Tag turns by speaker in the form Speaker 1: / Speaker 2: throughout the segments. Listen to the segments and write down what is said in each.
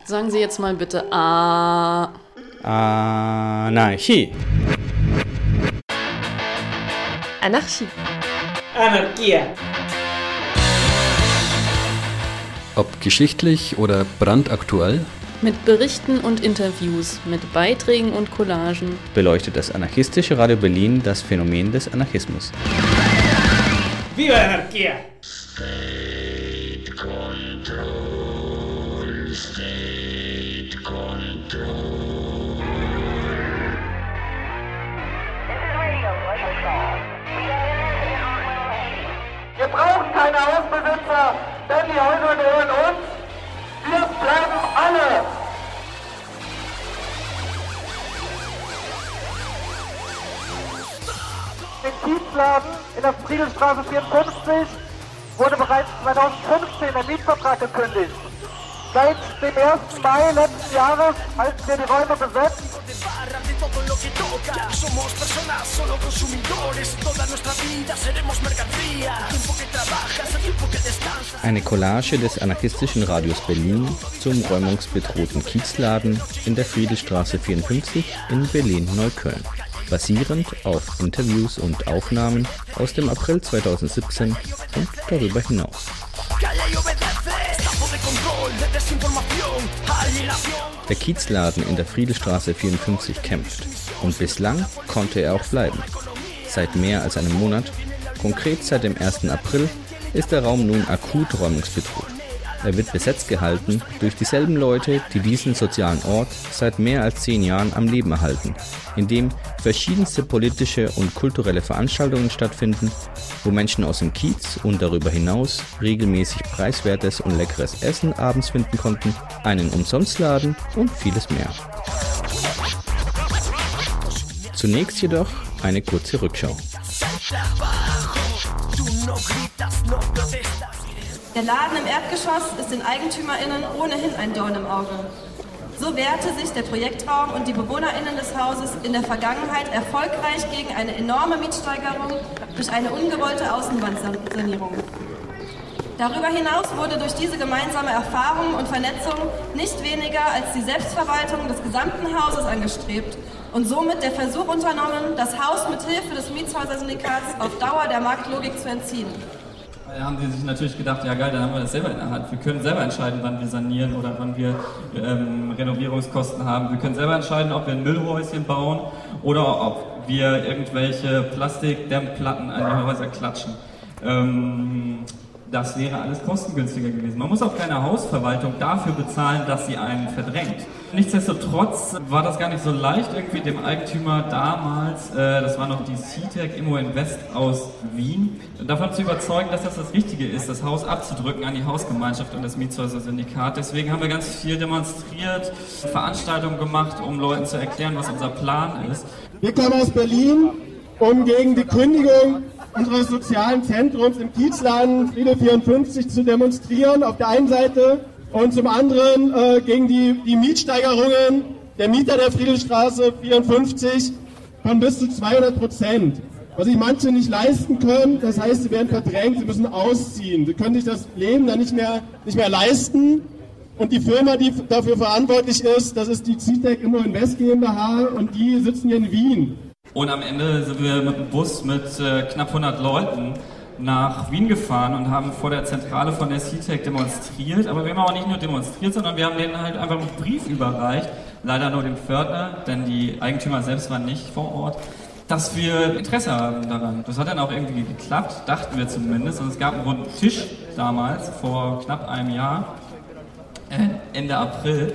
Speaker 1: Sagen Sie jetzt mal bitte
Speaker 2: Anarchie.
Speaker 3: Anarchie.
Speaker 4: Anarchia.
Speaker 5: Ob geschichtlich oder brandaktuell,
Speaker 1: mit Berichten und Interviews, mit Beiträgen und Collagen
Speaker 2: beleuchtet das anarchistische Radio Berlin das Phänomen des Anarchismus.
Speaker 4: Viva la Anarchia!
Speaker 6: State control, state control.
Speaker 7: Wir brauchen keine Hausbesitzer, denn die Häuser gehören uns. Wir bleiben alle. Der Kiezladen in der Friedelstraße 54 wurde bereits 2015 der Mietvertrag gekündigt. Seit dem 1. Mai letzten Jahres halten wir die Räume besetzt.
Speaker 2: Eine Collage des anarchistischen Radios Berlin zum räumungsbedrohten Kiezladen in der Friedelstraße 54 in Berlin-Neukölln, basierend auf Interviews und Aufnahmen aus dem April 2017 und darüber hinaus. Der Kiezladen in der Friedelstraße 54 kämpft und bislang konnte er auch bleiben. Seit mehr als einem Monat, konkret seit dem 1. April, ist der Raum nun akut räumungsbedroht. Er wird besetzt gehalten durch dieselben Leute, die diesen sozialen Ort seit mehr als 10 Jahren am Leben erhalten, in dem verschiedenste politische und kulturelle Veranstaltungen stattfinden, wo Menschen aus dem Kiez und darüber hinaus regelmäßig preiswertes und leckeres Essen abends finden konnten, einen Umsonstladen und vieles mehr. Zunächst jedoch eine kurze Rückschau.
Speaker 8: Der Laden im Erdgeschoss ist den EigentümerInnen ohnehin ein Dorn im Auge. So wehrte sich der Projektraum und die BewohnerInnen des Hauses in der Vergangenheit erfolgreich gegen eine enorme Mietsteigerung durch eine ungewollte Außenwandsanierung. Darüber hinaus wurde durch diese gemeinsame Erfahrung und Vernetzung nicht weniger als die Selbstverwaltung des gesamten Hauses angestrebt und somit der Versuch unternommen, das Haus mit Hilfe des Mietshäuser-Syndikats auf Dauer der Marktlogik zu entziehen.
Speaker 9: Da haben sie sich natürlich gedacht, ja geil, dann haben wir das selber in der Hand. Wir können selber entscheiden, wann wir sanieren oder wann wir Renovierungskosten haben. Wir können selber entscheiden, ob wir ein Müllhäuschen bauen oder ob wir irgendwelche Plastikdämmplatten an die Häuser klatschen. Das wäre alles kostengünstiger gewesen. Man muss auch keine Hausverwaltung dafür bezahlen, dass sie einen verdrängt. Nichtsdestotrotz war das gar nicht so leicht, irgendwie dem Eigentümer damals, das war noch die CTEC Immo Invest aus Wien, davon zu überzeugen, dass das Richtige ist, das Haus abzudrücken an die Hausgemeinschaft und das Mietshäuser-Syndikat. Deswegen haben wir ganz viel demonstriert, Veranstaltungen gemacht, um Leuten zu erklären, was unser Plan ist.
Speaker 7: Wir kommen aus Berlin, um gegen die Kündigung unseres sozialen Zentrums im Kiezladen Friedel 54 zu demonstrieren, auf der einen Seite, und zum anderen gegen die Mietsteigerungen der Mieter der Friedelstraße 54 von bis zu 200%. Was sich manche nicht leisten können, das heißt, sie werden verdrängt, sie müssen ausziehen. Sie können sich das Leben dann nicht mehr leisten. Und die Firma, die dafür verantwortlich ist, das ist die CTEC Immo Invest GmbH und die sitzen hier in Wien.
Speaker 9: Und am Ende sind wir mit einem Bus mit knapp 100 Leuten nach Wien gefahren und haben vor der Zentrale von der CTEC demonstriert. Aber wir haben auch nicht nur demonstriert, sondern wir haben denen halt einfach einen Brief überreicht, leider nur dem Pförtner, denn die Eigentümer selbst waren nicht vor Ort, dass wir Interesse haben daran. Das hat dann auch irgendwie geklappt, dachten wir zumindest. Und es gab einen runden Tisch damals, vor knapp einem Jahr, Ende April,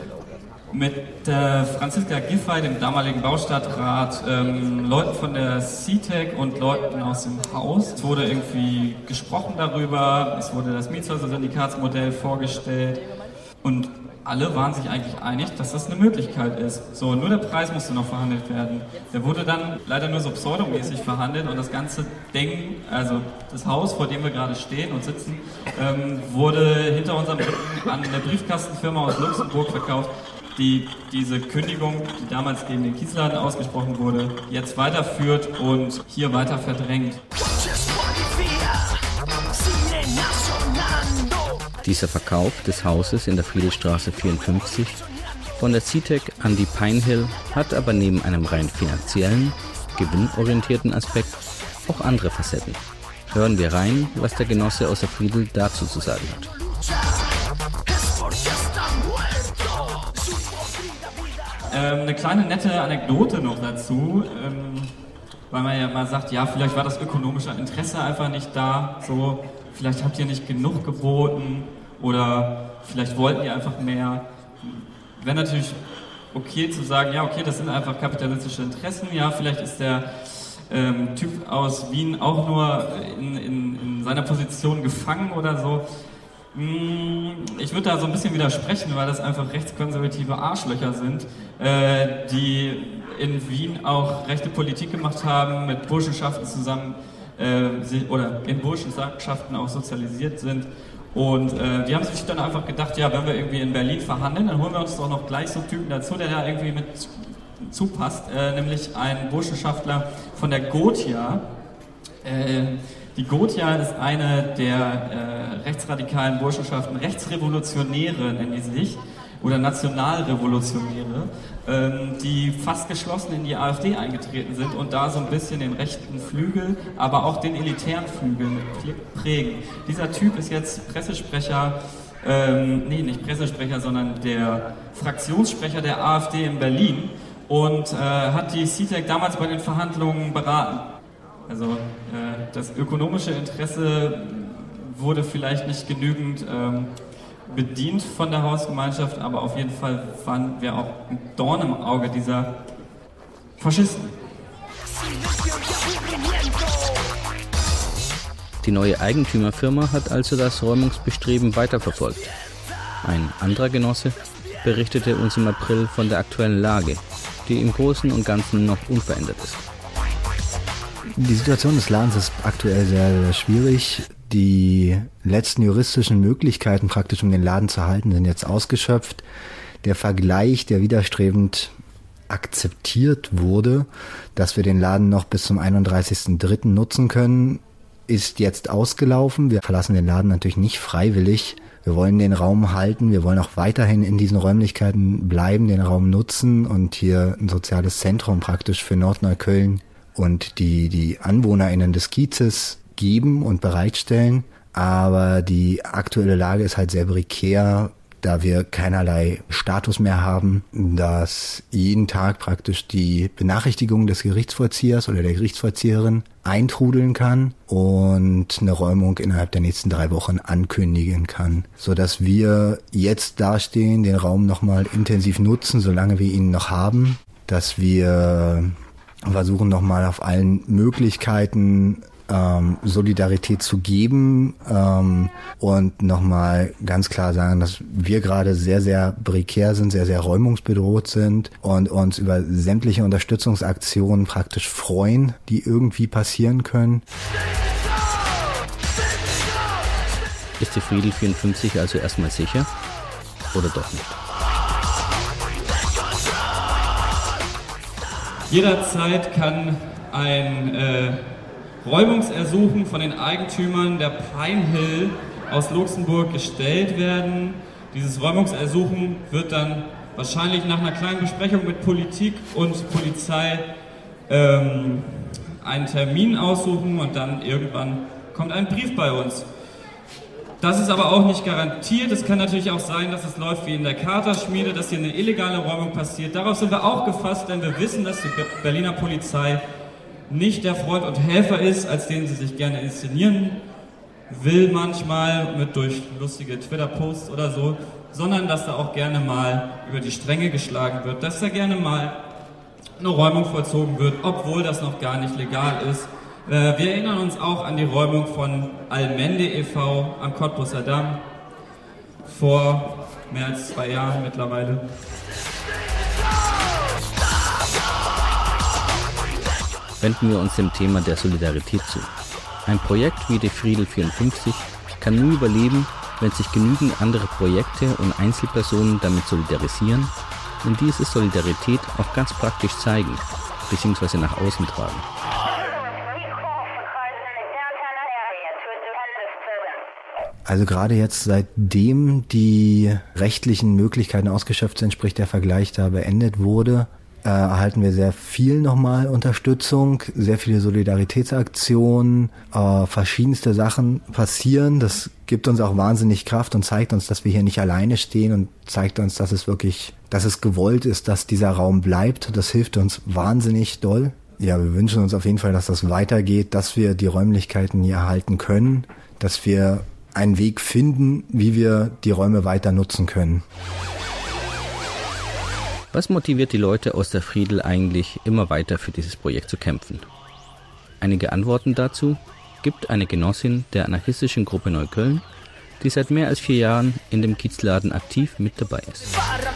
Speaker 9: mit Franziska Giffey, dem damaligen Baustadtrat, Leuten von der CTEC und Leuten aus dem Haus. Es wurde irgendwie gesprochen darüber, es wurde das Mietshäuser-Syndikatsmodell vorgestellt und alle waren sich eigentlich einig, dass das eine Möglichkeit ist. So, nur der Preis musste noch verhandelt werden. Der wurde dann leider nur so pseudomäßig verhandelt und das ganze Ding, also das Haus, vor dem wir gerade stehen und sitzen, wurde hinter unserem Rücken an eine Briefkastenfirma aus Luxemburg verkauft, die diese Kündigung, die damals gegen den Kiezladen ausgesprochen wurde, jetzt weiterführt und hier weiter verdrängt.
Speaker 2: Dieser Verkauf des Hauses in der Friedelstraße 54 von der CITEC an die Pine Hill hat aber neben einem rein finanziellen, gewinnorientierten Aspekt auch andere Facetten. Hören wir rein, was der Genosse aus der Friedel dazu zu sagen hat.
Speaker 9: Eine kleine nette Anekdote noch dazu, weil man ja mal sagt, ja, vielleicht war das ökonomische Interesse einfach nicht da, so, vielleicht habt ihr nicht genug geboten oder vielleicht wollten ihr einfach mehr. Wäre natürlich okay zu sagen, ja, okay, das sind einfach kapitalistische Interessen, ja, vielleicht ist der Typ aus Wien auch nur in seiner Position gefangen oder so. Ich würde da so ein bisschen widersprechen, weil das einfach rechtskonservative Arschlöcher sind, die in Wien auch rechte Politik gemacht haben, mit Burschenschaften zusammen oder in Burschenschaften auch sozialisiert sind. Und die haben sich dann einfach gedacht, ja, wenn wir irgendwie in Berlin verhandeln, dann holen wir uns doch noch gleich so einen Typen dazu, der da irgendwie mit zupasst, nämlich ein Burschenschaftler von der Gotia. Die Gotia ist eine der rechtsradikalen Burschenschaften, Rechtsrevolutionäre nennen die sich, oder Nationalrevolutionäre, die fast geschlossen in die AfD eingetreten sind und da so ein bisschen den rechten Flügel, aber auch den elitären Flügel prägen. Dieser Typ ist jetzt Pressesprecher, nicht Pressesprecher, sondern der Fraktionssprecher der AfD in Berlin und hat die CITEC damals bei den Verhandlungen beraten. Also das ökonomische Interesse wurde vielleicht nicht genügend bedient von der Hausgemeinschaft, aber auf jeden Fall waren wir auch ein Dorn im Auge dieser Faschisten.
Speaker 2: Die neue Eigentümerfirma hat also das Räumungsbestreben weiterverfolgt. Ein anderer Genosse berichtete uns im April von der aktuellen Lage, die im Großen und Ganzen noch unverändert ist.
Speaker 10: Die Situation des Ladens ist aktuell sehr, sehr schwierig. Die letzten juristischen Möglichkeiten praktisch, um den Laden zu halten, sind jetzt ausgeschöpft. Der Vergleich, der widerstrebend akzeptiert wurde, dass wir den Laden noch bis zum 31.03. nutzen können, ist jetzt ausgelaufen. Wir verlassen den Laden natürlich nicht freiwillig. Wir wollen den Raum halten. Wir wollen auch weiterhin in diesen Räumlichkeiten bleiben, den Raum nutzen und hier ein soziales Zentrum praktisch für Nordneukölln und die AnwohnerInnen des Kiezes geben und bereitstellen. Aber die aktuelle Lage ist halt sehr prekär, da wir keinerlei Status mehr haben, dass jeden Tag praktisch die Benachrichtigung des Gerichtsvollziehers oder der Gerichtsvollzieherin eintrudeln kann und eine Räumung innerhalb der nächsten 3 Wochen ankündigen kann, sodass wir jetzt dastehen, den Raum nochmal intensiv nutzen, solange wir ihn noch haben, dass wir versuchen nochmal auf allen Möglichkeiten Solidarität zu geben und nochmal ganz klar sagen, dass wir gerade sehr, sehr prekär sind, sehr, sehr räumungsbedroht sind und uns über sämtliche Unterstützungsaktionen praktisch freuen, die irgendwie passieren können.
Speaker 2: Ist die Friedel 54 also erstmal sicher oder doch nicht?
Speaker 9: Jederzeit kann ein Räumungsersuchen von den Eigentümern der Pine Hill aus Luxemburg gestellt werden. Dieses Räumungsersuchen wird dann wahrscheinlich nach einer kleinen Besprechung mit Politik und Polizei einen Termin aussuchen und dann irgendwann kommt ein Brief bei uns. Das ist aber auch nicht garantiert. Es kann natürlich auch sein, dass es läuft wie in der Katerschmiede, dass hier eine illegale Räumung passiert. Darauf sind wir auch gefasst, denn wir wissen, dass die Berliner Polizei nicht der Freund und Helfer ist, als den sie sich gerne inszenieren will manchmal, mit durch lustige Twitter-Posts oder so, sondern dass da auch gerne mal über die Stränge geschlagen wird, dass da gerne mal eine Räumung vollzogen wird, obwohl das noch gar nicht legal ist. Wir erinnern uns auch an die Räumung von Allmende e.V. am Cottbusser Damm vor mehr als 2 Jahren mittlerweile.
Speaker 2: Wenden wir uns dem Thema der Solidarität zu. Ein Projekt wie die Friedel 54 kann nur überleben, wenn sich genügend andere Projekte und Einzelpersonen damit solidarisieren und diese Solidarität auch ganz praktisch zeigen bzw. nach außen tragen.
Speaker 10: Also gerade jetzt, seitdem die rechtlichen Möglichkeiten ausgeschöpft sind, sprich der Vergleich da beendet wurde, erhalten wir sehr viel nochmal Unterstützung, sehr viele Solidaritätsaktionen, verschiedenste Sachen passieren. Das gibt uns auch wahnsinnig Kraft und zeigt uns, dass wir hier nicht alleine stehen und zeigt uns, dass es gewollt ist, dass dieser Raum bleibt. Das hilft uns wahnsinnig doll. Ja, wir wünschen uns auf jeden Fall, dass das weitergeht, dass wir die Räumlichkeiten hier erhalten können, dass wir einen Weg finden, wie wir die Räume weiter nutzen können.
Speaker 2: Was motiviert die Leute aus der Friedl eigentlich, immer weiter für dieses Projekt zu kämpfen? Einige Antworten dazu gibt eine Genossin der anarchistischen Gruppe Neukölln, die seit mehr als 4 Jahren in dem Kiezladen aktiv mit dabei ist.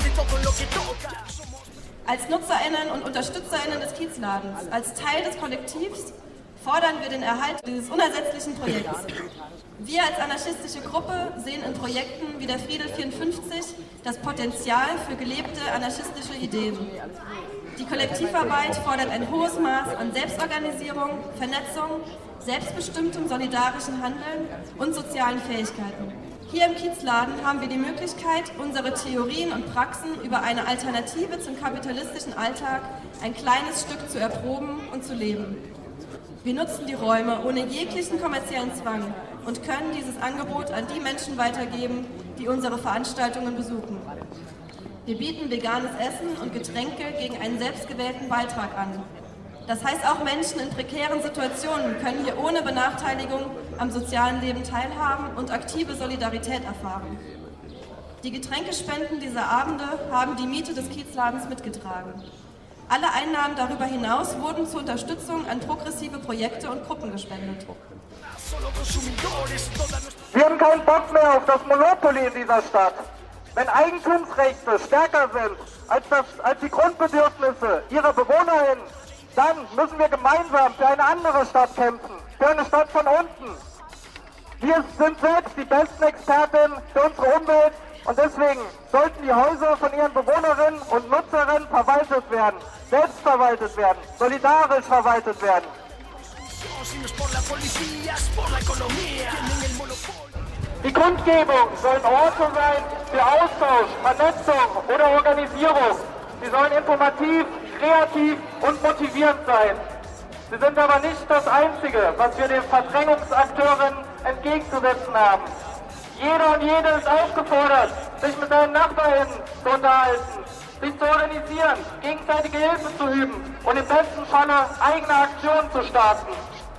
Speaker 8: Als NutzerInnen und UnterstützerInnen des Kiezladens, als Teil des Kollektivs, fordern wir den Erhalt dieses unersetzlichen Projekts. Wir als anarchistische Gruppe sehen in Projekten wie der Friedl 54 das Potenzial für gelebte anarchistische Ideen. Die Kollektivarbeit fordert ein hohes Maß an Selbstorganisierung, Vernetzung, selbstbestimmtem solidarischen Handeln und sozialen Fähigkeiten. Hier im Kiezladen haben wir die Möglichkeit, unsere Theorien und Praxen über eine Alternative zum kapitalistischen Alltag ein kleines Stück zu erproben und zu leben. Wir nutzen die Räume ohne jeglichen kommerziellen Zwang und können dieses Angebot an die Menschen weitergeben, die unsere Veranstaltungen besuchen. Wir bieten veganes Essen und Getränke gegen einen selbstgewählten Beitrag an. Das heißt, auch Menschen in prekären Situationen können hier ohne Benachteiligung am sozialen Leben teilhaben und aktive Solidarität erfahren. Die Getränkespenden dieser Abende haben die Miete des Kiezladens mitgetragen. Alle Einnahmen darüber hinaus wurden zur Unterstützung an progressive Projekte und Gruppen gespendet.
Speaker 11: Wir haben keinen Bock mehr auf das Monopoly in dieser Stadt. Wenn Eigentumsrechte stärker sind als die Grundbedürfnisse ihrer BewohnerInnen, dann müssen wir gemeinsam für eine andere Stadt kämpfen, für eine Stadt von unten. Wir sind selbst die besten Expertinnen für unsere Umwelt und deswegen sollten die Häuser von ihren Bewohnerinnen und Nutzerinnen verwaltet werden, selbstverwaltet werden, solidarisch verwaltet werden. Die Kundgebung sollen Orte sein für Austausch, Vernetzung oder Organisierung. Sie sollen informativ, kreativ und motivierend sein. Sie sind aber nicht das Einzige, was wir den Verdrängungsakteuren entgegenzusetzen haben. Jeder und jede ist aufgefordert, sich mit seinen NachbarInnen zu unterhalten, sich zu organisieren, gegenseitige Hilfe zu üben und im besten Falle eigene Aktionen zu starten.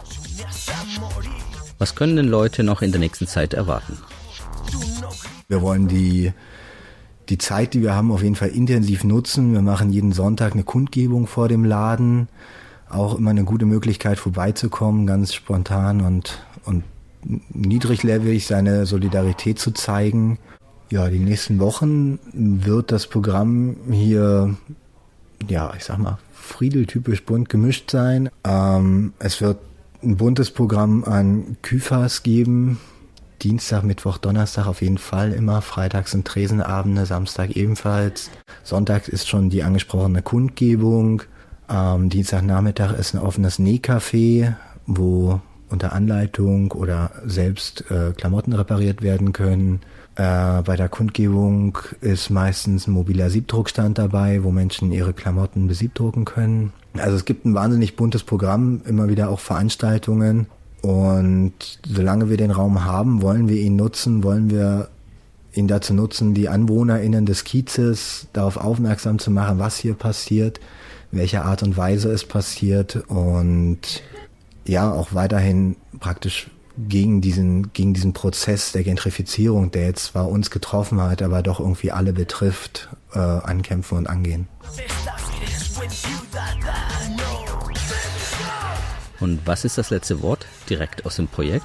Speaker 2: Was können denn Leute noch in der nächsten Zeit erwarten?
Speaker 10: Wir wollen die Zeit, die wir haben, auf jeden Fall intensiv nutzen. Wir machen jeden Sonntag eine Kundgebung vor dem Laden. Auch immer eine gute Möglichkeit vorbeizukommen, ganz spontan und niedriglevelig seine Solidarität zu zeigen. Ja, die nächsten Wochen wird das Programm hier, ja, ich sag mal, Friedl-typisch bunt gemischt sein. Es wird ein buntes Programm an Küfas geben. Dienstag, Mittwoch, Donnerstag auf jeden Fall immer. Freitag sind Tresenabende, Samstag ebenfalls. Sonntag ist schon die angesprochene Kundgebung. Dienstagnachmittag ist ein offenes Nähcafé, wo unter Anleitung oder selbst Klamotten repariert werden können. Bei der Kundgebung ist meistens ein mobiler Siebdruckstand dabei, wo Menschen ihre Klamotten besiebdrucken können. Also es gibt ein wahnsinnig buntes Programm, immer wieder auch Veranstaltungen. Und solange wir den Raum haben, wollen wir ihn dazu nutzen, die AnwohnerInnen des Kiezes darauf aufmerksam zu machen, was hier passiert, welche Art und Weise es passiert und ja, auch weiterhin praktisch gegen diesen Prozess der Gentrifizierung, der jetzt zwar uns getroffen hat, aber doch irgendwie alle betrifft, ankämpfen und angehen.
Speaker 2: Und was ist das letzte Wort direkt aus dem Projekt?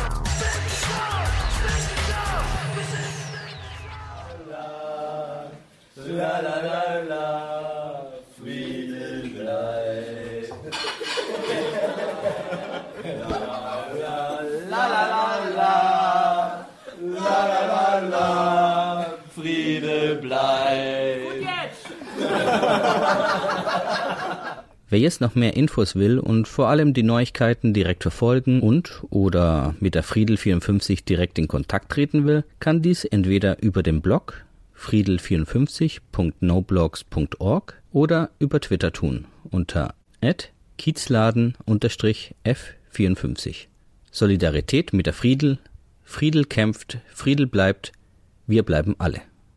Speaker 6: Friede bleibt. Friede bleibt.
Speaker 2: Wer jetzt noch mehr Infos will und vor allem die Neuigkeiten direkt verfolgen und oder mit der Friedel 54 direkt in Kontakt treten will, kann dies entweder über den Blog friedel54.noblogs.org oder über Twitter tun unter @kiezladen_f54. Solidarität mit der Friedel. Friedel kämpft, Friedel bleibt, wir bleiben alle.